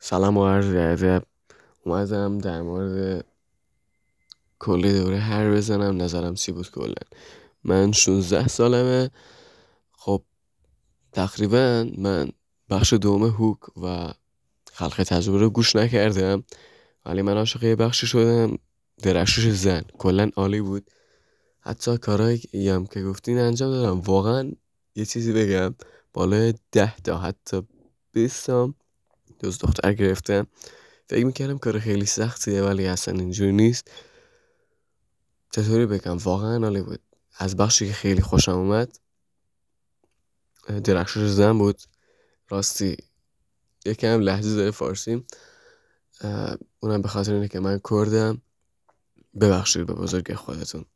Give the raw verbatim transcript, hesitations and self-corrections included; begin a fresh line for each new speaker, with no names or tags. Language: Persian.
سلام و عرض ادب. اومدم در مورد کلی دوره هر بزنم، نظرم چی بود. کلا من شانزده سالمه. خب تقریبا من بخش دوم هوک و خلق تجربه رو گوش نکردم، ولی من عاشق یه بخشی شدم، درخشش زن. کلا عالی بود. حتی کارهایی هم که گفتین انجام دادم. واقعا یه چیزی بگم، بالای ده تا حتی بیست تا دوست دختر گرفتم. فکر میکردم کار خیلی سختیه، ولی اصلا اینجوری نیست. چطوری بگم، واقعا عالی بود. از بخشی که خیلی خوشم اومد درخشش زن بود. راستی یکم لهجه داره فارسیم، اه، اونم به خاطر اینه که من کردم. ببخشید به بزرگ خودتون.